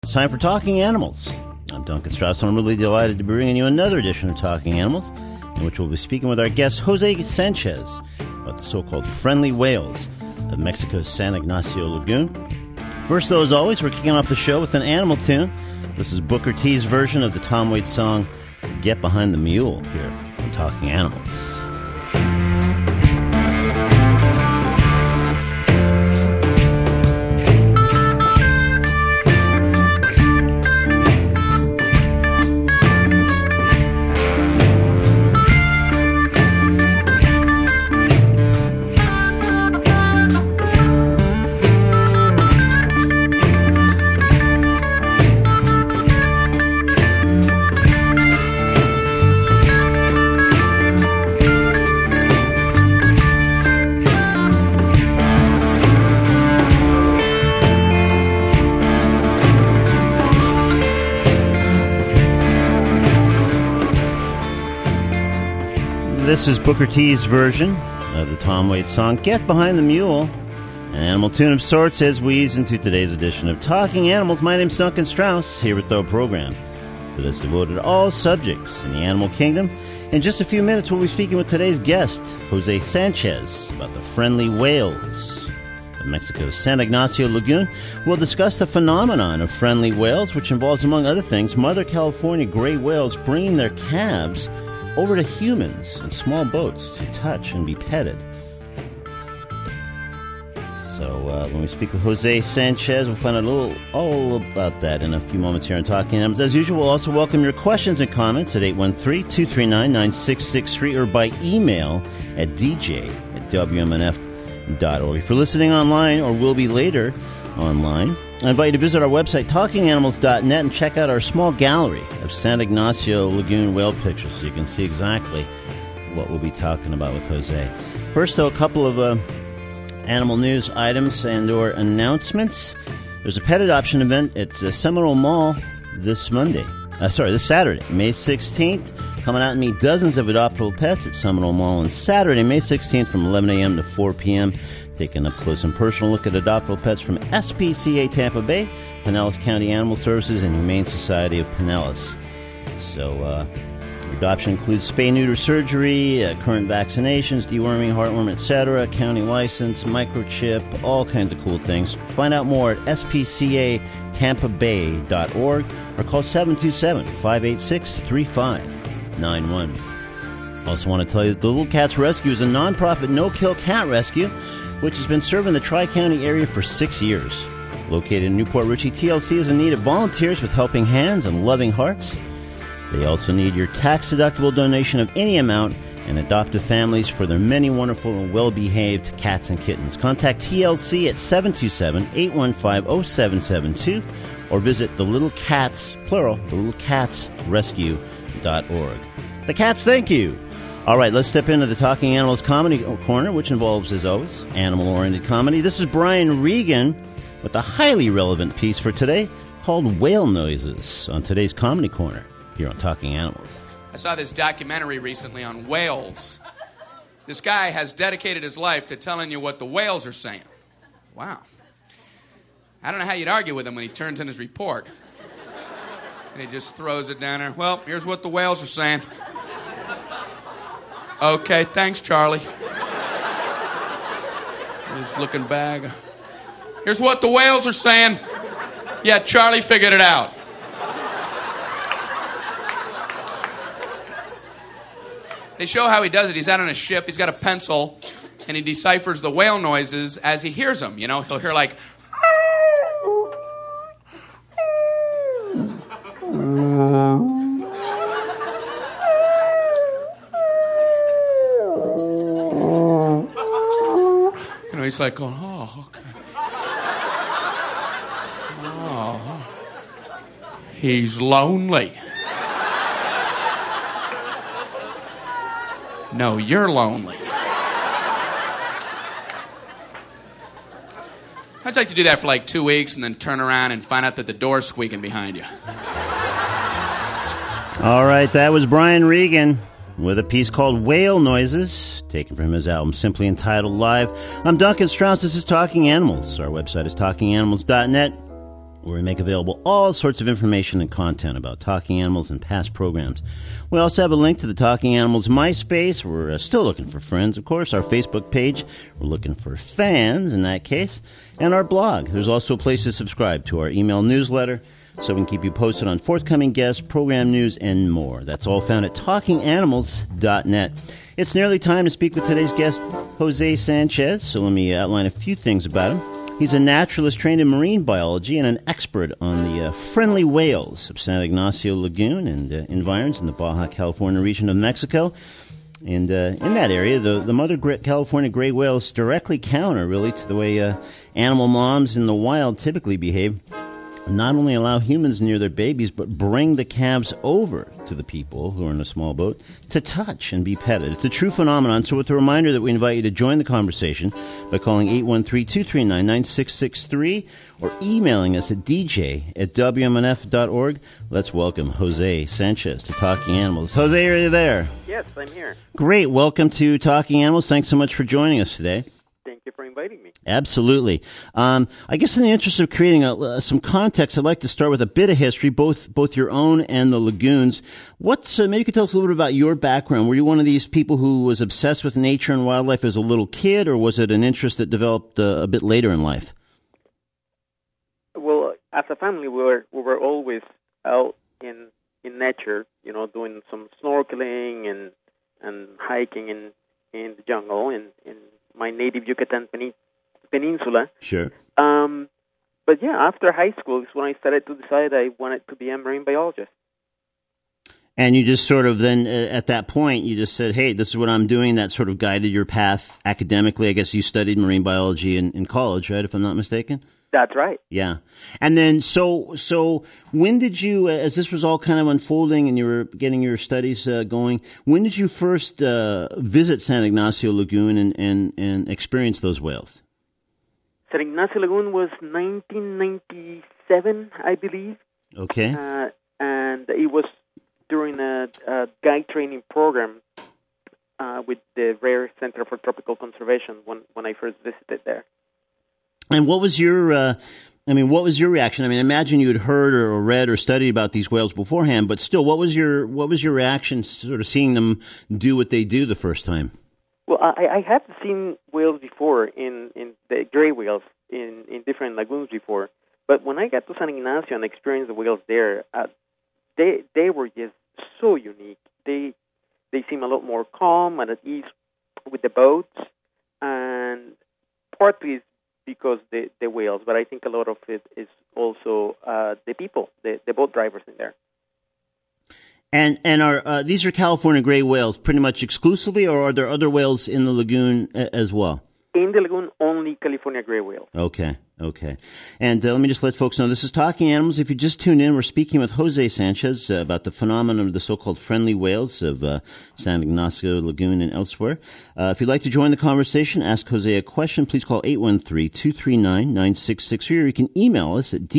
It's time for Talking Animals. I'm Duncan Strauss, and I'm really delighted to be bringing you another edition of Talking Animals, in which we'll be speaking with our guest, Jose Sanchez, about the so-called friendly whales of Mexico's San Ignacio Lagoon. First, though, as always, we're kicking off the show with an animal tune. This is Booker T's version of the Tom Waits song, Get Behind the Mule, here on Talking Animals. This is Booker T's version of the Tom Waits song, Get Behind the Mule, an animal tune of sorts as we ease into today's edition of Talking Animals. My name's Duncan Strauss, here with the program that is devoted to all subjects in the animal kingdom. In just a few minutes, we'll be speaking with today's guest, Jose Sanchez, about the friendly whales of Mexico's San Ignacio Lagoon. We'll discuss the phenomenon of friendly whales, which involves, among other things, Mother California gray whales bringing their calves over to humans in small boats to touch and be petted. So when we speak with Jose Sanchez, we'll find out all about that in a few moments here on Talking Animals. As usual, we'll also welcome your questions and comments at 813-239-9663 or by email at dj@wmnf.org. If you're listening online or will be later online, I invite you to visit our website, talkinganimals.net, and check out our small gallery of San Ignacio Lagoon whale pictures so you can see exactly what we'll be talking about with Jose. First, though, a couple of animal news items and or announcements. There's a pet adoption event at Seminole Mall this Saturday, May 16th. Come out and meet dozens of adoptable pets at Seminole Mall on Saturday, May 16th from 11 a.m. to 4 p.m., taking up close and personal look at adoptable pets from SPCA Tampa Bay, Pinellas County Animal Services, and Humane Society of Pinellas. So, adoption includes spay-neuter surgery, current vaccinations, deworming, heartworm, etc., county license, microchip, all kinds of cool things. Find out more at spcatampabay.org or call 727-586-3591. Also want to tell you that the Little Cats Rescue is a nonprofit no-kill cat rescue which has been serving the Tri-County area for 6 years. Located in Newport Richey, TLC is in need of volunteers with helping hands and loving hearts. They also need your tax-deductible donation of any amount and adoptive families for their many wonderful and well-behaved cats and kittens. Contact TLC at 727-815-0772 or visit the Little Cats, plural, thelittlecatsrescue.org. The cats thank you. All right, let's step into the Talking Animals Comedy Corner, which involves, as always, animal-oriented comedy. This is Brian Regan with a highly relevant piece for today called Whale Noises on today's Comedy Corner here on Talking Animals. I saw this documentary recently on whales. This guy has dedicated his life to telling you what the whales are saying. Wow. I don't know how you'd argue with him when he turns in his report. And he just throws it down there. Well, here's what the whales are saying. Okay, thanks, Charlie. He's looking back. Here's what the whales are saying. Yeah, Charlie figured it out. They show how he does it. He's out on a ship. He's got a pencil, and he deciphers the whale noises as he hears them. You know, he'll hear like... You know, he's like going, oh, okay. Oh, he's lonely. No, you're lonely. I'd like to do that for like 2 weeks and then turn around and find out that the door's squeaking behind you. All right, that was Brian Regan with a piece called Whale Noises, taken from his album simply entitled Live. I'm Duncan Strauss. This is Talking Animals. Our website is talkinganimals.net. where we make available all sorts of information and content about talking animals and past programs. We also have a link to the Talking Animals MySpace. We're still looking for friends, of course. Our Facebook page, we're looking for fans in that case. And our blog. There's also a place to subscribe to our email newsletter so we can keep you posted on forthcoming guests, program news, and more. That's all found at talkinganimals.net. It's nearly time to speak with today's guest, Jose Sanchez. So let me outline a few things about him. He's a naturalist trained in marine biology and an expert on the friendly whales of San Ignacio Lagoon and environs in the Baja California region of Mexico. And in that area, the mother California gray whales directly counter, really, to the way animal moms in the wild typically behave. Not only allow humans near their babies, but bring the calves over to the people who are in a small boat to touch and be petted. It's a true phenomenon. So with the reminder that we invite you to join the conversation by calling 813-239-9663 or emailing us at dj@wmnf.org. Let's welcome Jose Sanchez to Talking Animals. Jose, are you there? Yes, I'm here. Great. Welcome to Talking Animals. Thanks so much for joining us today. Thank you for inviting me. Absolutely. I guess in the interest of creating some context, I'd like to start with a bit of history, both your own and the lagoons. Maybe you could tell us a little bit about your background. Were you one of these people who was obsessed with nature and wildlife as a little kid, or was it an interest that developed a bit later in life? Well, as a family, we were always out in nature, doing some snorkeling and hiking in the jungle in my native Yucatan Peninsula. Sure. But yeah, after high school is when I started to decide I wanted to be a marine biologist. And you just sort of then, at that point, you just said, hey, this is what I'm doing. That sort of guided your path academically. I guess you studied marine biology in college, right, if I'm not mistaken? That's right. Yeah. And then, so when did you, as this was all kind of unfolding and you were getting your studies going, when did you first visit San Ignacio Lagoon and experience those whales? San Ignacio Lagoon was 1997, I believe. Okay. And it was during a guide training program with the Rare Center for Tropical Conservation when I first visited there. And what was your reaction? I mean, imagine you had heard or read or studied about these whales beforehand, but still, what was your reaction sort of seeing them do what they do the first time? Well, I had seen whales before in the gray whales in different lagoons before, but when I got to San Ignacio and experienced the whales there, they were just so unique. They seem a lot more calm and at ease with the boats, and partly because the whales, but I think a lot of it is also the people, the boat drivers in there. And are these are California gray whales pretty much exclusively, or are there other whales in the lagoon as well? In the lagoon, only California gray whales. Okay. And let me just let folks know, this is Talking Animals. If you just tuned in, we're speaking with Jose Sanchez about the phenomenon of the so-called friendly whales of San Ignacio Lagoon and elsewhere. If you'd like to join the conversation, ask Jose a question, please call 813-239-9663, or you can email us at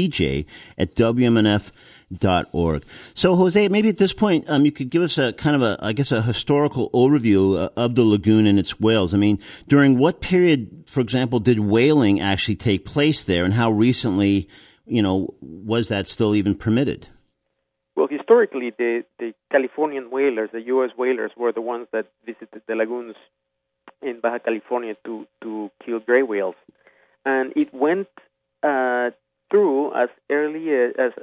dj@wmnf.org. So, Jose, maybe at this point, you could give us a kind of a historical overview of the lagoon and its whales. I mean, during what period, for example, did whaling actually take place there, and how recently, was that still even permitted? Well, historically, the Californian whalers, the U.S. whalers, were the ones that visited the lagoons in Baja California to kill gray whales, and it went through as early as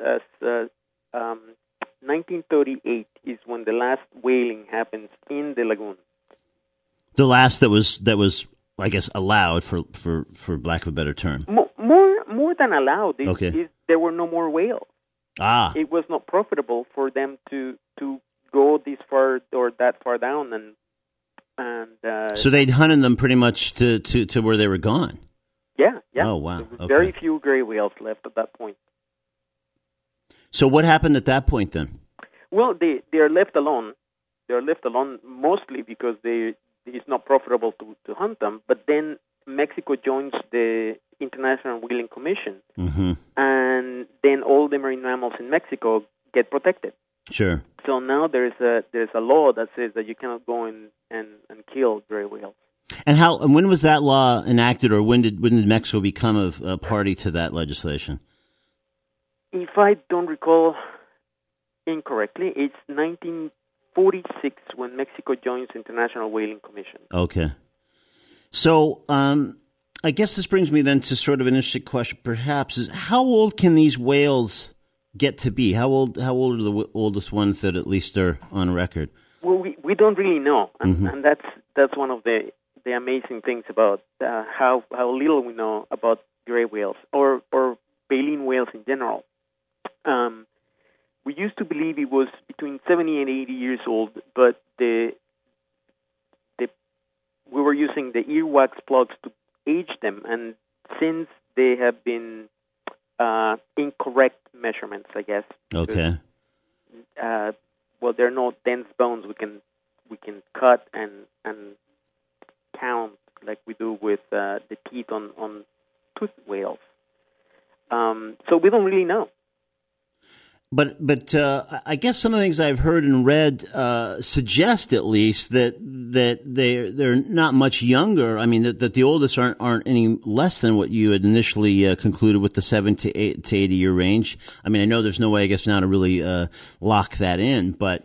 1938 is when the last whaling happens in the lagoon. The last that was, I guess, allowed for lack of a better term. More than allowed. There were no more whales. It was not profitable for them to go this far or that far down, and so they'd hunted them pretty much to where they were gone. Yeah. Oh, wow. There was very few gray whales left at that point. So what happened at that point then? Well, they are left alone. They are left alone mostly because it's not profitable to hunt them. But then Mexico joins the International Whaling Commission, and then all the marine mammals in Mexico get protected. Sure. So now there's a law that says that you cannot go and kill gray whales. And when was that law enacted, or when did Mexico become a party to that legislation? if I don't recall incorrectly, it's 1946 when Mexico joins the International Whaling Commission. Okay. So I guess this brings me then to sort of an interesting question, perhaps, is how old can these whales get to be? How old are the oldest ones that at least are on record? Well, we don't really know, and that's one of the amazing things about how little we know about gray whales or baleen whales in general. We used to believe it was between 70 and 80 years old, but we were using the earwax plugs to age them, and since they have been incorrect measurements, I guess. Okay. Well, there are no dense bones we can cut and count like we do with the teeth on toothed whales. So we don't really know. But I guess some of the things I've heard and read suggest at least that they're not much younger. I mean that the oldest aren't any less than what you had initially concluded with the 7 to 80 year range. I mean I know there's no way I guess now to really lock that in, but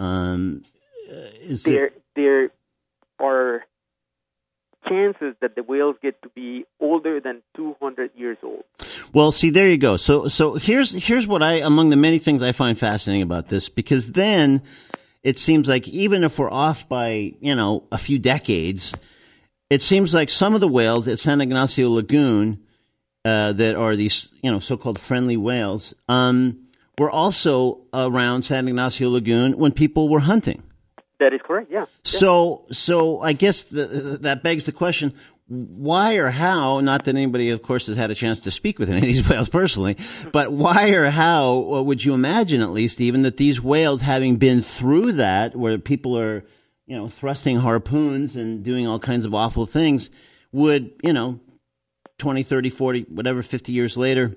there are chances that the whales get to be older than 200 years old. Well, see, there you go. So here's what among the many things I find fascinating about this, because then it seems like even if we're off by, a few decades, it seems like some of the whales at San Ignacio Lagoon, that are these, so-called friendly whales, were also around San Ignacio Lagoon when people were hunting. That is correct, yeah. So I guess that begs the question, why or how, not that anybody, of course, has had a chance to speak with any of these whales personally, but why or how would you imagine, at least, even that these whales, having been through that, where people are, thrusting harpoons and doing all kinds of awful things, would, 20, 30, 40, whatever, 50 years later,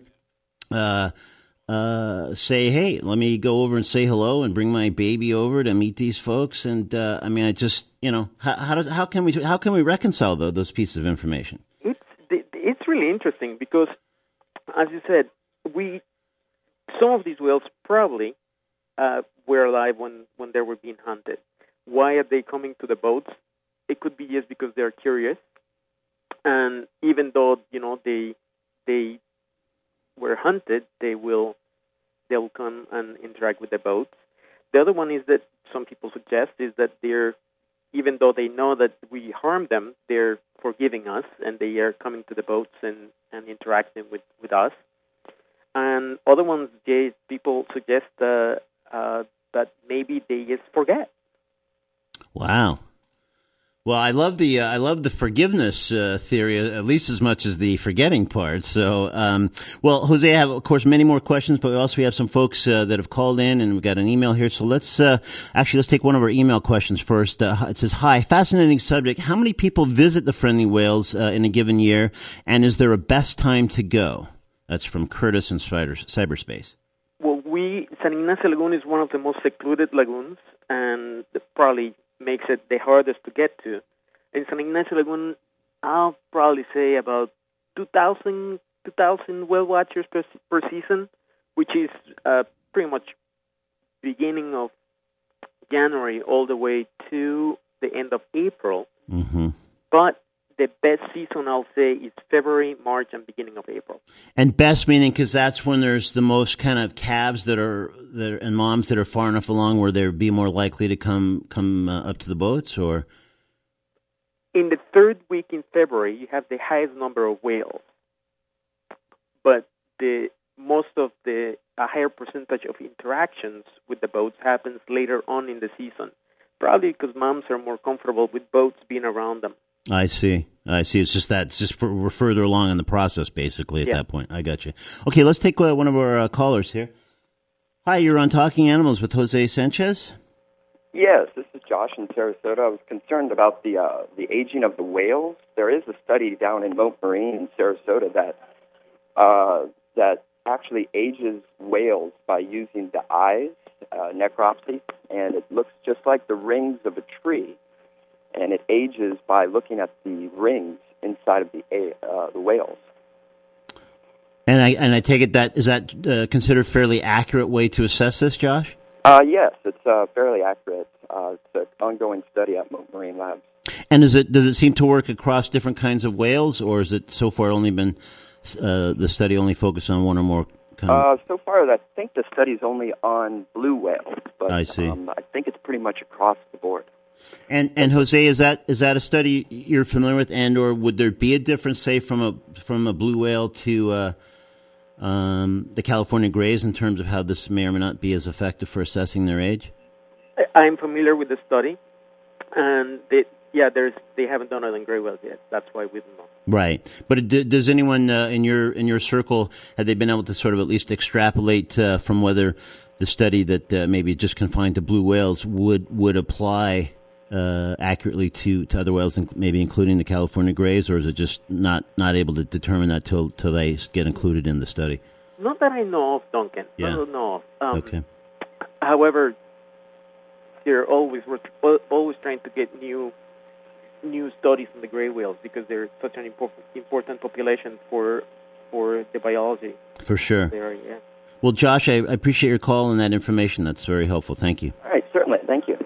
say, hey, let me go over and say hello and bring my baby over to meet these folks. And I just, how can we reconcile those pieces of information? It's really interesting because, as you said, some of these whales probably were alive when they were being hunted. Why are they coming to the boats? It could be just because they're curious, and even though they were hunted, they'll come and interact with the boats. The other one is that some people suggest is that even though they know that we harm them, they're forgiving us and they are coming to the boats and interacting with us. And other ones, people suggest that maybe they just forget. Wow. Well, I love the forgiveness theory at least as much as the forgetting part. So, well, Jose, I have, of course, many more questions, but we have some folks that have called in, and we've got an email here. So let's take one of our email questions first. It says, "Hi, fascinating subject. How many people visit the friendly whales in a given year, and is there a best time to go?" That's from Curtis in cyberspace. Well, San Ignacio Lagoon is one of the most secluded lagoons, and probably makes it the hardest to get to. In San Ignacio Lagoon, I'll probably say about 2,000 whale watchers per season, which is pretty much beginning of January all the way to the end of April. Mm-hmm. But the best season, I'll say, is February, March, and beginning of April. And best meaning because that's when there's the most kind of calves that are and moms that are far enough along where they'd be more likely to come up to the boats, or in the third week in February, you have the highest number of whales, but a higher percentage of interactions with the boats happens later on in the season, probably because moms are more comfortable with boats being around them. I see. It's just we're further along in the process, basically, at that point. I got you. Okay, let's take one of our callers here. Hi, you're on Talking Animals with Jose Sanchez. Yes, this is Josh in Sarasota. I was concerned about the aging of the whales. There is a study down in Moat Marine in Sarasota that actually ages whales by using the eyes, necropsy, and it looks just like the rings of a tree. And it ages by looking at the rings inside of the whales. And I take it that is that considered fairly accurate way to assess this, Josh? Yes, it's fairly accurate. It's an ongoing study at Marine Labs. And does it seem to work across different kinds of whales, or is it so far only been the study only focused on one or more kinds? So far, I think the study's only on blue whales, but I see. I think it's pretty much across the board. And Jose, is that a study you're familiar with, and or would there be a difference, say, from a blue whale to the California grays in terms of how this may or may not be as effective for assessing their age? I'm familiar with the study, and they haven't done it on gray whales yet. That's why we don't know. Right, but does anyone in your circle, have they been able to sort of at least extrapolate from whether the study that maybe just confined to blue whales would apply accurately to other whales, maybe including the California grays, or is it just not able to determine that till they get included in the study? Not that I know of, Duncan. Yeah. Not that I know of. Okay. However, they're always trying to get new studies on the gray whales because they're such an important population for the biology. For sure. There, yeah. Well, Josh, I appreciate your call and that information. That's very helpful. Thank you. All right, certainly. Thank you.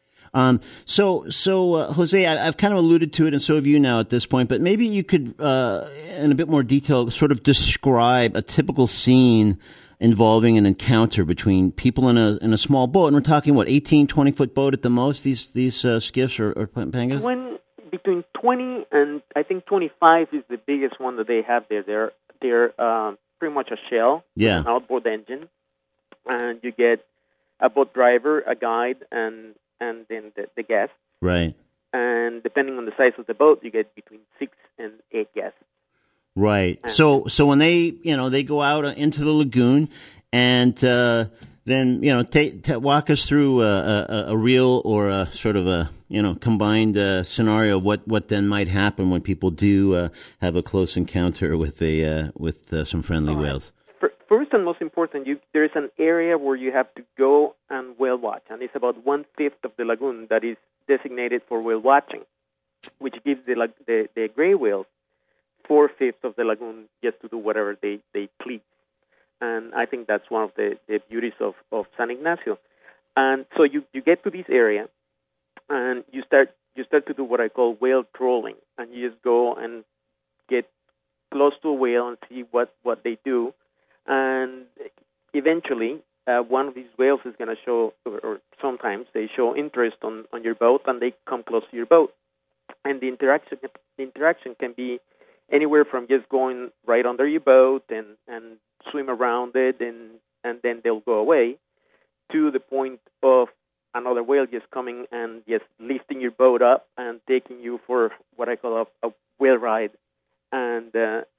So Jose, I've kind of alluded to it, and so have you now at this point, but maybe you could, in a bit more detail, sort of describe a typical scene involving an encounter between people in a small boat, and we're talking, 18, 20-foot boat at the most, these skiffs or pangas? Between 20 and I think 25 is the biggest one that they have there. They're pretty much a shell with an outboard engine, and you get a boat driver, a guide, and then the guests. Right. And depending on the size of the boat, you get between 6 and 8 guests. Right. So when they go out into the lagoon, and then walk us through a real or a sort of a combined scenario of what then might happen when people do have a close encounter with some friendly whales. First and most important, there is an area where you have to go and whale watch, and it's about 1/5 of the lagoon that is designated for whale watching, which gives the gray whales 4/5 of the lagoon just to do whatever they please. And I think that's one of the beauties of San Ignacio. And so you get to this area, and you start to do what I call whale trolling, and you just go and get close to a whale and see what they do. And eventually, one of these whales is going to show, or sometimes they show interest on your boat, and they come close to your boat. And the interaction can be anywhere from just going right under your boat and swim around it, and then they'll go away, to the point of another whale just coming and just lifting your boat up and taking you for what I call a whale ride, and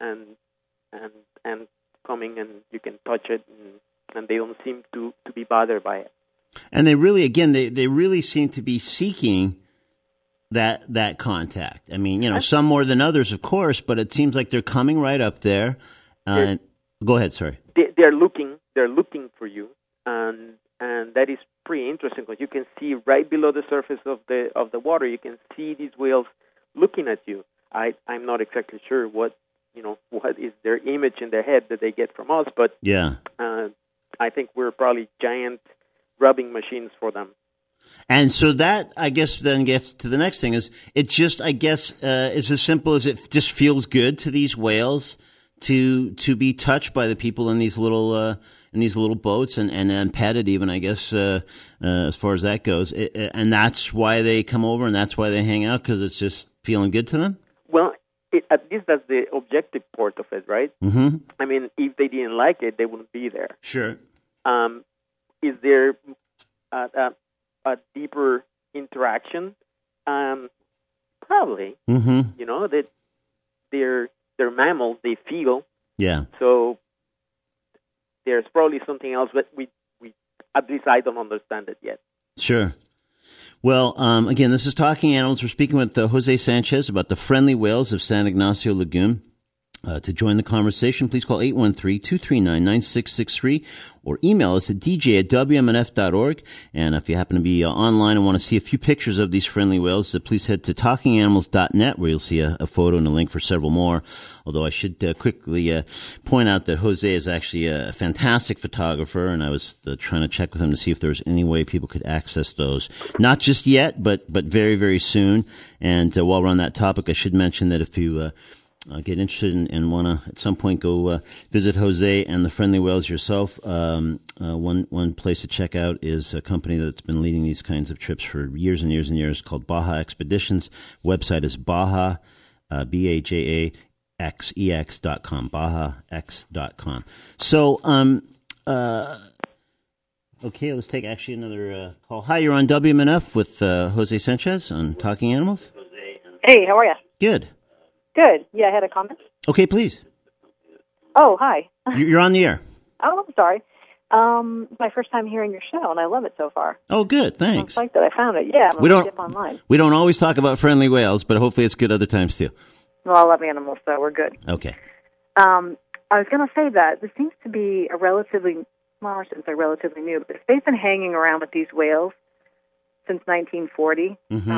coming, and you can touch it, and they don't seem to be bothered by it. And they really, again, they really seem to be seeking that contact. I mean, some more than others, of course, but it seems like they're coming right up there. Go ahead, sorry. They're looking for you, and that is pretty interesting because you can see right below the surface of the water. You can see these whales looking at you. I'm not exactly sure what is their image in their head that they get from us, but I think we're probably giant rubbing machines for them. And so that, I guess, then gets to the next thing. Is it just, I guess, is as simple as it just feels good to these whales to be touched by the people in these little boats and petted even, I guess, as far as that goes. And that's why they come over, and that's why they hang out, because it's just feeling good to them? Well, at least that's the objective part of it, right? Mm-hmm. I mean, if they didn't like it, they wouldn't be there. Sure. Is there a deeper interaction? Probably. Mm-hmm. That they're mammals, they feel. Yeah. So there's probably something else, but we at least I don't understand it yet. Sure. Well, again, this is Talking Animals. We're speaking with Jose Sanchez about the friendly whales of San Ignacio Lagoon. To join the conversation, please call 813-239-9663 or email us at dj@wmnf.org. And if you happen to be online and want to see a few pictures of these friendly whales, please head to talkinganimals.net, where you'll see a photo and a link for several more. Although I should quickly point out that Jose is actually a fantastic photographer, and I was trying to check with him to see if there was any way people could access those. Not just yet, but very, very soon. And while we're on that topic, I should mention that if you get interested and want to at some point go visit Jose and the friendly whales yourself, one place to check out is a company that's been leading these kinds of trips for years and years and years called Baja Expeditions. Website is Baja, BAJAXEX.com, BajaX.com. So, okay, let's take actually another call. Hi, you're on WMNF with Jose Sanchez on Talking Animals. Hey, how are you? Good. Good. Yeah, I had a comment. Okay, please. Oh, hi. You're on the air. Oh, I'm sorry. My first time hearing your show, and I love it so far. Oh, good. Thanks. I like that I found it. Yeah, I'm going to dip online. We don't always talk about friendly whales, but hopefully it's good other times too. Well, I love animals, so we're good. Okay. I was going to say that this seems to be a relatively, well, I shouldn't say relatively new, but they've been hanging around with these whales since 1940,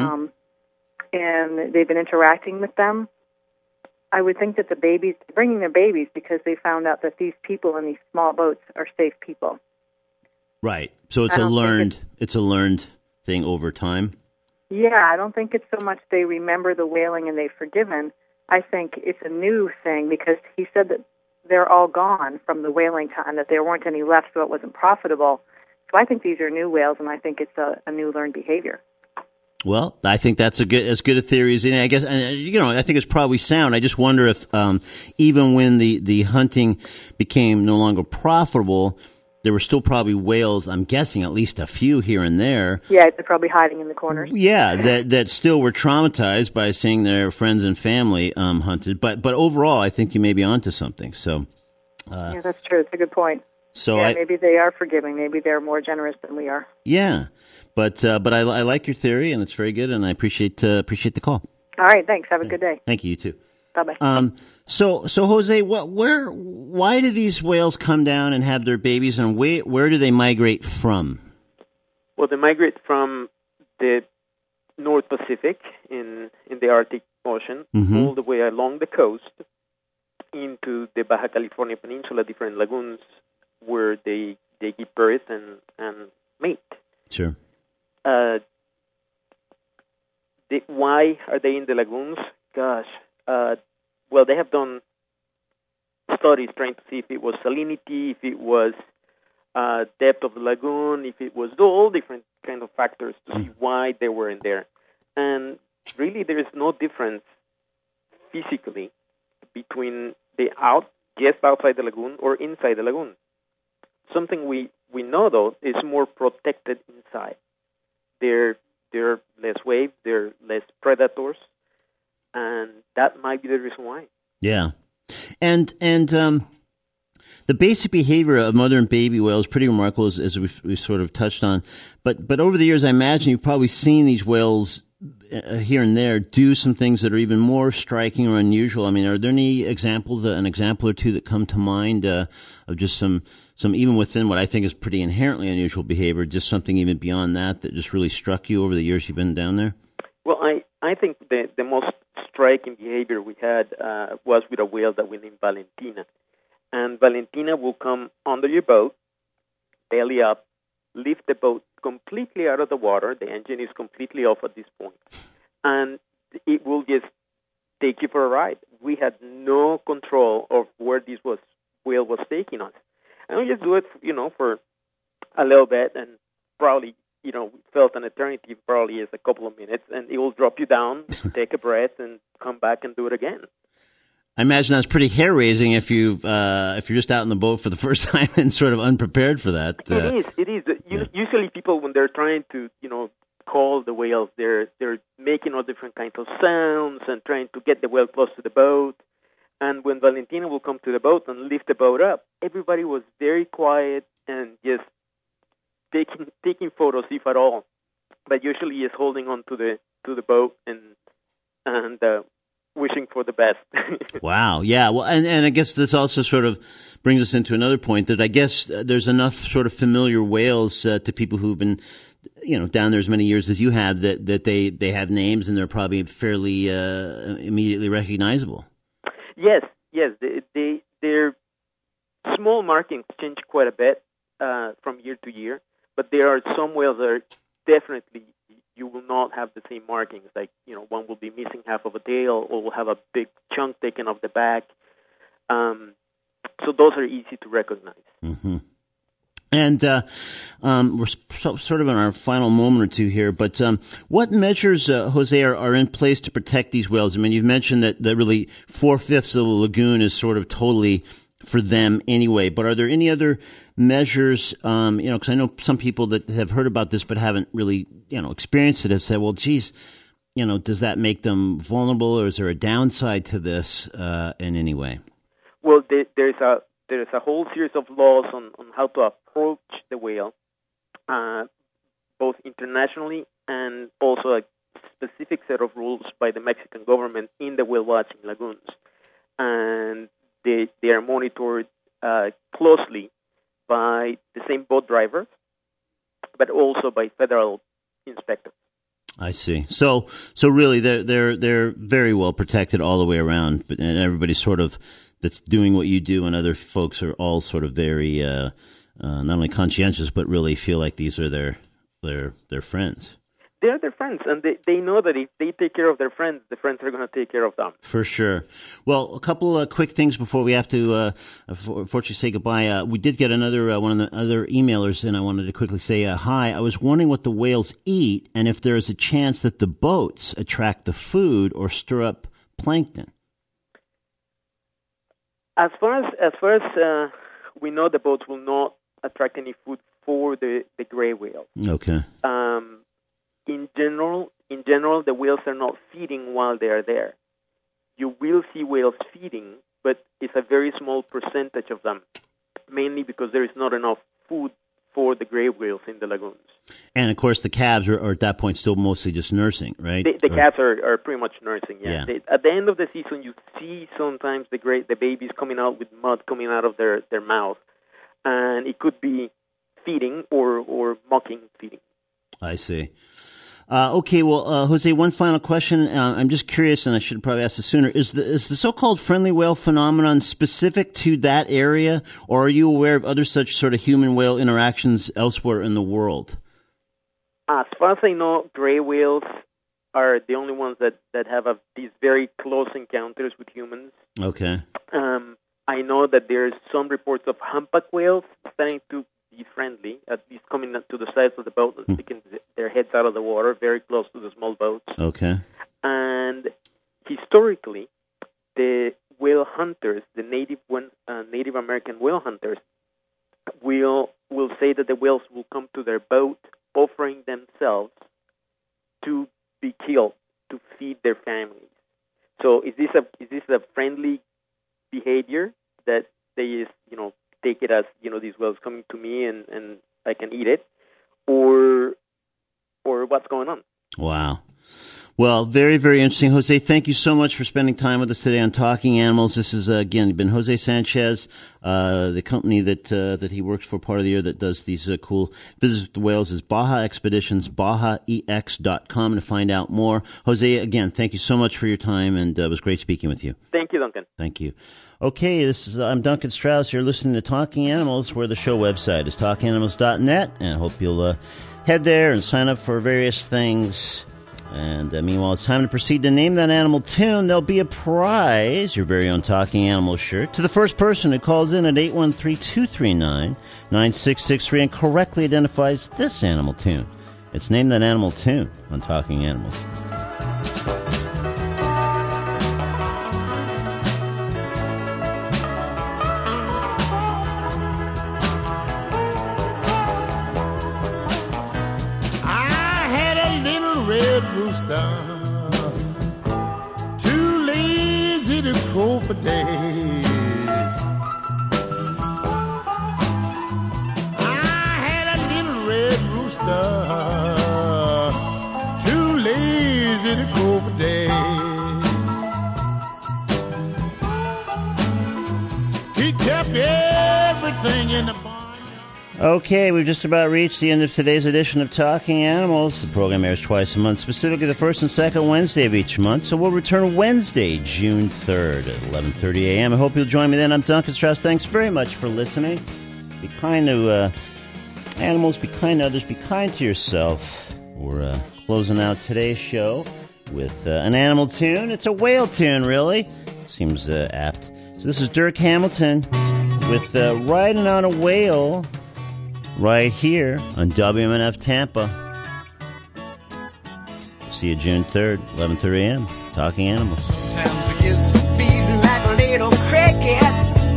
and they've been interacting with them. I would think that the babies, bringing their babies because they found out that these people in these small boats are safe people. Right. So it's a learned thing over time. Yeah, I don't think it's so much they remember the whaling and they've forgiven. I think it's a new thing because he said that they're all gone from the whaling time, that there weren't any left, so it wasn't profitable. So I think these are new whales, and I think it's a new learned behavior. Well, I think that's as good a theory as any. I guess, I think it's probably sound. I just wonder if, even when the hunting became no longer profitable, there were still probably whales, I'm guessing at least a few here and there. Yeah, they're probably hiding in the corners. Yeah, that still were traumatized by seeing their friends and family, hunted. But overall, I think you may be onto something. So, yeah, that's true. It's a good point. So yeah, maybe they are forgiving. Maybe they're more generous than we are. Yeah, but I like your theory, and it's very good, and I appreciate the call. All right, thanks. Have a good day. Thank you. You too. Bye-bye. So Jose, why do these whales come down and have their babies, and where do they migrate from? Well, they migrate from the North Pacific in the Arctic Ocean all the way along the coast into the Baja California Peninsula, different lagoons, where they give birth and mate. Sure. Why are they in the lagoons? Gosh. Well, they have done studies trying to see if it was salinity, if it was depth of the lagoon, if it was all different kind of factors to see why they were in there. And really, there is no difference physically between just outside the lagoon or inside the lagoon. Something we know, though, is more protected inside. They're less waves, they're less predators, and that might be the reason why. Yeah. And the basic behavior of mother and baby whales is pretty remarkable, as we've sort of touched on. But over the years, I imagine you've probably seen these whales here and there do some things that are even more striking or unusual. I mean, are there any examples, an example or two that come to mind of just some even within what I think is pretty inherently unusual behavior, just something even beyond that just really struck you over the years you've been down there? Well, I think the most striking behavior we had was with a whale that we named Valentina. And Valentina will come under your boat, belly up, lift the boat completely out of the water. The engine is completely off at this point. And it will just take you for a ride. We had no control of where this whale was taking us. And we just do it, for a little bit, and probably, felt an eternity, probably is a couple of minutes, and it will drop you down, take a breath, and come back and do it again. I imagine that's pretty hair-raising if you're just out in the boat for the first time and sort of unprepared for that. It is. Usually people, when they're trying to, call the whales, they're making all different kinds of sounds and trying to get the whale close to the boat. And when Valentina will come to the boat and lift the boat up, everybody was very quiet and just taking photos, if at all. But usually is holding on to the boat and wishing for the best. Wow. Yeah. Well, and I guess this also sort of brings us into another point that I guess there's enough sort of familiar whales to people who've been, down there as many years as you have that they have names and they're probably fairly immediately recognizable. Yes. Their small markings change quite a bit from year to year, but there are some whales that are definitely you will not have the same markings. Like, one will be missing half of a tail or will have a big chunk taken off the back. So those are easy to recognize. Mm-hmm. And we're sort of in our final moment or two here, but what measures, Jose, are in place to protect these whales? I mean, you've mentioned that really 4/5 of the lagoon is sort of totally for them anyway, but are there any other measures, because I know some people that have heard about this but haven't really, experienced it have said, well, geez, does that make them vulnerable, or is there a downside to this in any way? Well, there's a whole series of laws on how to approach the whale, both internationally and also a specific set of rules by the Mexican government in the whale watching lagoons. And they are monitored closely by the same boat drivers, but also by federal inspectors. I see. So really, they're very well protected all the way around, and everybody's sort of that's doing what you do, and other folks are all sort of very not only conscientious, but really feel like these are their friends. They're their friends, and they know that if they take care of their friends, the friends are going to take care of them. For sure. Well, a couple of quick things before we have to, unfortunately, say goodbye. We did get another one of the other emailers, and I wanted to quickly say hi. I was wondering what the whales eat, and if there is a chance that the boats attract the food or stir up plankton. As far as we know, the boats will not attract any food for the gray whale. Okay. In general, the whales are not feeding while they are there. You will see whales feeding, but it's a very small percentage of them, mainly because there is not enough food for the gray whales in the lagoons. And, of course, the calves are at that point still mostly just nursing, right? The calves are pretty much nursing, yeah. At the end of the season, you see sometimes the babies coming out with mud coming out of their mouth, and it could be feeding or mocking feeding. I see. Okay, well, Jose, one final question. I'm just curious, and I should probably ask this sooner. Is the so-called friendly whale phenomenon specific to that area, or are you aware of other such sort of human-whale interactions elsewhere in the world? As far as I know, gray whales are the only ones that have these very close encounters with humans. Okay. I know that there's some reports of humpback whales starting to be friendly, at least coming up to the sides of the boat and sticking their heads out of the water, very close to the small boats. Okay. And historically, the whale hunters, the Native American whale hunters, will say that the whales will come to their boat, offering themselves to be killed to feed their families. So, is this a friendly behavior that they take it as, these whales coming to me and I can eat it, or what's going on? Wow. Well, very, very interesting. Jose, thank you so much for spending time with us today on Talking Animals. This has, again, been Jose Sanchez, the company that he works for part of the year that does these cool visits with the whales is Baja Expeditions, BajaEX.com to find out more. Jose, again, thank you so much for your time, and it was great speaking with you. Thank you, Duncan. Thank you. Okay, I'm Duncan Strauss. You're listening to Talking Animals, where the show website is talkinganimals.net, and I hope you'll head there and sign up for various things. And meanwhile, it's time to proceed to name that animal tune. There'll be a prize, your very own Talking Animals shirt, to the first person who calls in at 813-239-9663 and correctly identifies this animal tune. It's Name That Animal Tune on Talking Animals. Too lazy to crow for days. I had a little red rooster, too lazy to crow for days. Okay, we've just about reached the end of today's edition of Talking Animals. The program airs twice a month, specifically the first and second Wednesday of each month. So we'll return Wednesday, June 3rd at 11:30 a.m. I hope you'll join me then. I'm Duncan Strauss. Thanks very much for listening. Be kind to animals, be kind to others, be kind to yourself. We're closing out today's show with an animal tune. It's a whale tune, really. Seems apt. So this is Dirk Hamilton with Riding on a Whale right here on WMNF Tampa. See you June 3rd, 11:30 a.m. Talking Animals. Sometimes I get to feeling like a little cricket,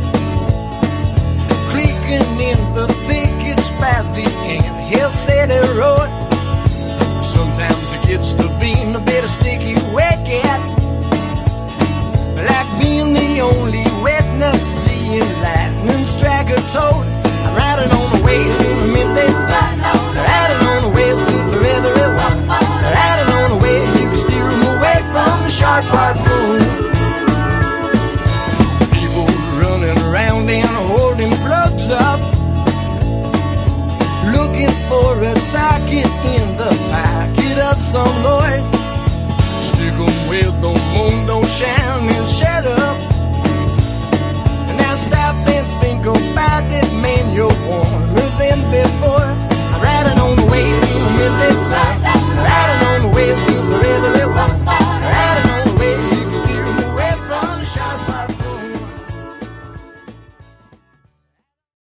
clicking in the thickets by the Hill City Road. Sometimes it gets to being a bit of sticky wicket, like being the only witness seeing lightning strike a toad. I'm riding on the whale to the midday sun, riding on the whale through the river, riding on the whale, you can steer him away from the sharp hard moon. People running around and holding plugs up, looking for a socket in the pocket of some lord. Stick 'em where the moon don't shine.